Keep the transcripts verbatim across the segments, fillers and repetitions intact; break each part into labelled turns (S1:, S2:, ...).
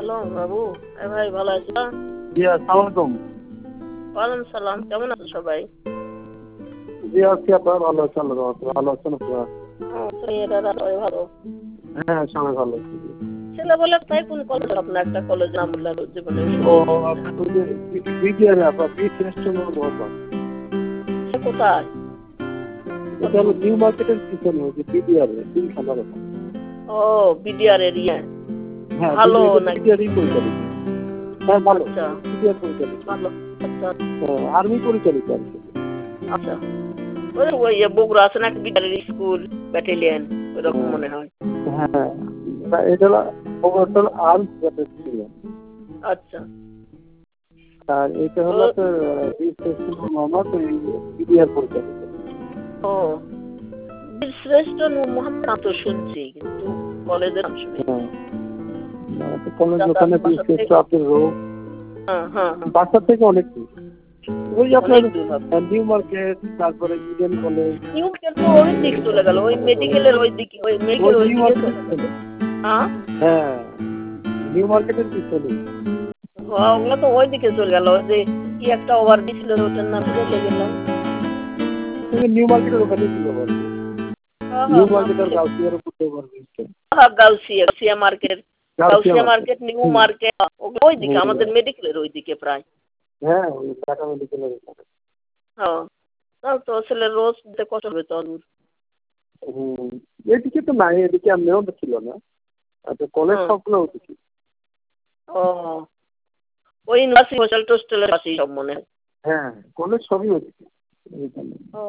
S1: Hello বাবু, এ ভাই ভালো আছো?
S2: জি আসসালামু আলাইকুম।
S1: ওয়ালাইকুম সালাম। কেমন আছো সবাই?
S2: জি আছি আপা, ভালো আছি, আল্লাহর রহমতে ভালো আছেন আপনারা?
S1: মেয়েরা সবাই ভালো?
S2: হ্যাঁ সবাই ভালো আছি।
S1: ছেলে বলে তাই কোন কলেজ? আপনার একটা কলেজ নাম বললেন জীবনে
S2: ও আপনার ওই যে বিডিআর আপা, বি শ্রেষ্ঠ মোহাম্মদ।
S1: সে কোথায়?
S2: এটা হলো নিউ মার্কেটের পিছনে ওই যে বিডিআর তিন খাবার।
S1: ও বিডিআর এরিয়া।
S2: হ্যাঁ
S1: ভালো নাকি?
S2: বিডিআরই পরিচালিত। হ্যাঁ ভালো,
S1: আচ্ছা
S2: বিডিআর পরিচালিত।
S1: ভালো। আচ্ছা
S2: হ্যাঁ আর্মি পরিচালিত আর কি।
S1: আচ্ছা। ওই ওই যে বগুড়া আছে নাকি বিডিআর স্কুল ব্যাটালিয়ন ওইরকম মনে হয়।
S2: হ্যাঁ এটা হলো আর্মস ব্যাটালিয়ন।
S1: আচ্ছা।
S2: আর এটা হলো তো বি শ্রেষ্ঠ মোহাম্মদ বিডিআর পরিচালিত।
S1: ও শ্রেষ্ঠ নূর মোহাম্মদ তো শুনছি কিন্তু কলেজের নাম শুনি।
S2: কলেজ ওখানে বি শ্রেষ্ঠ আব্দুল রউফ।
S1: হ্যাঁ হ্যাঁ
S2: বাসা থেকে অনেক দূর। ওই আপনার নিউ মার্কেট, তারপরে ইডেন কলেজ।
S1: নিউ মার্কেট তো ওই দিক চলে গেল, ওই মেডিকেলের ওই দিকে, ওই মেডিকেল ওই দিকে চলে গেল। হ্যাঁ
S2: হ্যাঁ নিউ মার্কেটের পিছনে।
S1: ওগুলো তো ওই দিকে চলে গেল, যে কি একটা ওভার ছিল ওটার নাম ভুলে গেলাম।
S2: নিউ মার্কেটের ওখানে ছিল বলতে। নিউ মার্কেটের গাউসিয়ার উপরে ওভার ব্রিজটা।
S1: হ্যাঁ Gausia, Gausia market, Gausia market, New Market ওই দিকে, আমাদের মেডিকেলের ওই দিকে প্রায়।
S2: হ্যাঁ ওই ঢাকা মেডিকেলের ওখানে।
S1: হ্যাঁ তাও তো ছেলে রোজ যেতে কষ্ট হবে তো দূর।
S2: হুম এদিকে তো নাই, এদিকে আমিও ছিল না। আচ্ছা কলেজ সবগুলো ওদিকে।
S1: ও ওই ইউনিভার্সিটি হোস্টেল টোস্টেলের পাশেই সব মনে হয়।
S2: হ্যাঁ কলেজ সবই ওদিকে।
S1: ও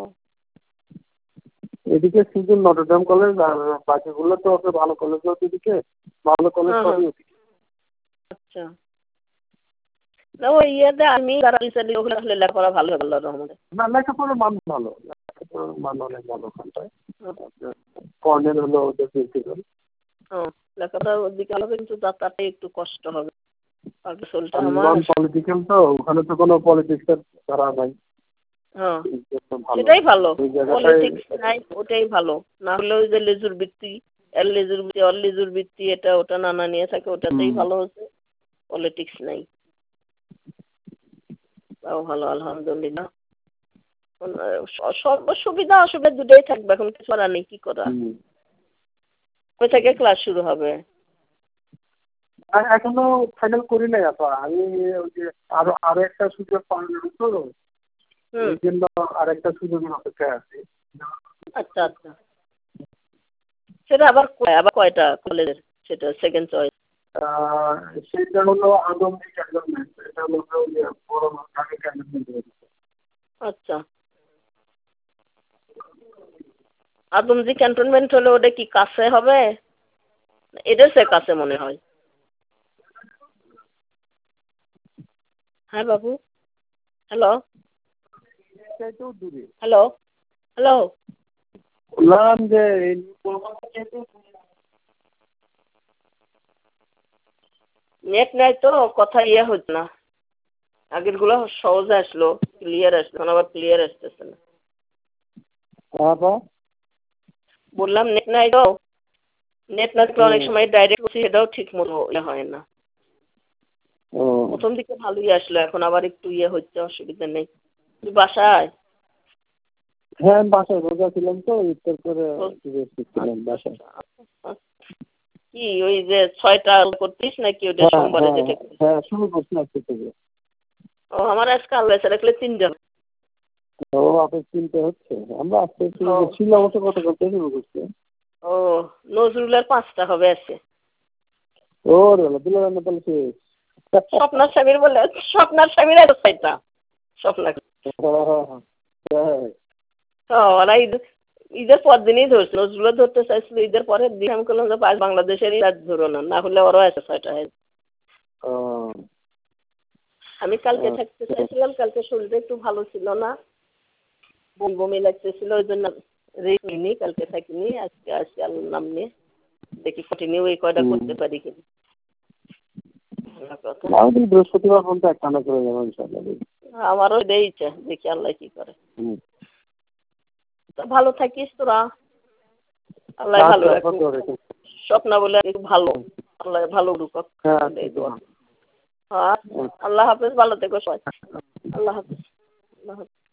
S2: এদিকে শুধু নটরডেম কলেজ আর বাকিগুলো তো ওকে ভালো কলেজ ওদিকে, ভালো কলেজ সবই ওদিকে।
S1: আচ্ছা না ওই ইয়েতে আমি যারা রিসেন্টলি ওখানে আসলে লেখাপড়া ভালো হয়ে গেল রহমতে।
S2: না লেখাপড়ার মান ভালো, লেখাপড়ার মান অনেক ভালো ওখানটায়। কর্নেল হলো ওদের প্রিন্সিপাল।
S1: ও লেখাপড়া ওদিকে হবে কিন্তু যাতায়াতে একটু কষ্ট হবে। আর সোলটা
S2: নন
S1: আমার
S2: পলিটিক্যাল তো, ওখানে তো কোনো পলিটিক্সের ধারা নাই।
S1: হ্যাঁ সেটাই ভালো, পলিটিক্স নাই ওটাই ভালো। না হলে ওই যে লেজুর বৃত্তি, এর লেজুর বৃত্তি, অর লেজুর বৃত্তি, এটা ওটা নানা নিয়ে থাকে, ওটাতেই ভালো হচ্ছে। পলিটিক্স নাই, তাও ভালো আলহামদুলিল্লাহ। সব সুবিধা অসুবিধা দুটোই থাকবে, এখন কিছু করার নেই, কি করা। ওই থেকে ক্লাস শুরু হবে?
S2: এখনো ফাইনাল করি নাই আপা, আমি ওই যে আরো আরো একটা সুযোগ পাওয়া তো ওই জন্য আরেকটা সুযোগের অপেক্ষায় আছি।
S1: আচ্ছা আচ্ছা সেটা আবার আবার কয়টা কলেজের সেটা সেকেন্ড চয়েস?
S2: সেটা হলো আদমজি ক্যান্টনমেন্ট, এটা হলো বড় ঢাকা ক্যান্টনমেন্ট।
S1: আচ্ছা আদমজি ক্যান্টনমেন্ট হলে ওটা কি কাছে হবে? এদের সে কাছে মনে হয়। হ্যাঁ বাবু হ্যালো হ্যালো হ্যালো
S2: বললাম যে
S1: নেট নাই তো কথা ইয়ে হচ্ছে না। আগের গুলো সহজ আসলো, ক্লিয়ার আসলো, এখন আবার ক্লিয়ার আসতেছে না। বললাম নেট নাই তো, নেট না থাকলে অনেক সময় ডাইরেক্ট বলছি সেটাও ঠিক মতো ইয়ে হয় না। প্রথম দিকে ভালোই আসলো, এখন আবার একটু ইয়ে হচ্ছে, অসুবিধা নেই। তুই বাসায়?
S2: হ্যাঁ বাসায় রোজা ছিলাম তো, ইফতার করে ছিলাম বাসায়।
S1: কি ওই যে ছয়টা করতিস নাকি ওটা সোমবারে যেটা?
S2: হ্যাঁ শুরু করছি আজকে থেকে।
S1: ও আমার আজকে আল্লাহ রাখলে তিনজন।
S2: ও আপনার চিন্তা হচ্ছে, আমরা আজকে শুরু করছি, অবশ্য কত করতে শুরু করছে।
S1: ও নজরুলের পাঁচটা হবে আছে।
S2: ও দিল রান্না তাহলে শেষ।
S1: স্বপ্নার স্বামীর বলে, স্বপ্নার স্বামীর আরো ছয়টা স্বপ্না। ওরা ঈদ ঈদের পর দিনই ধরছে, নজরুলও ধরতে চাইছিল ঈদের পরের দিন। আমি বললাম যে বাংলাদেশেরই রাত ধরো না, না হলে ওরাও আছে ছয়টা। আমি কালকে থাকতে চাইছিলাম, কালকে শরীরটা একটু ভালো ছিল না, বমি বমি লাগতেছিল, ওই জন্য রেস্ট নিইনি, কালকে থাকিনি। আজকে আসি আল্লাহর নাম নিয়ে, দেখি কন্টিনিউ এই কয়টা করতে পারি কিনা।
S2: বৃহস্পতিবার পর্যন্ত এক টানা করে যাবো ইনশাআল্লাহ।
S1: আমারও এটাই ইচ্ছা, দেখি আল্লাহ কি করে। ভালো থাকিস তোরা, আল্লাহ ভালো রাখুক। স্বপ্না বলে ভালো, আল্লাহ ভালো করুক।
S2: হ্যাঁ,
S1: এই দোয়া। আর আল্লাহ হাফেজ, ভালো থেকো সবাই। আল্লাহ হাফেজ। আল্লাহ হাফেজ।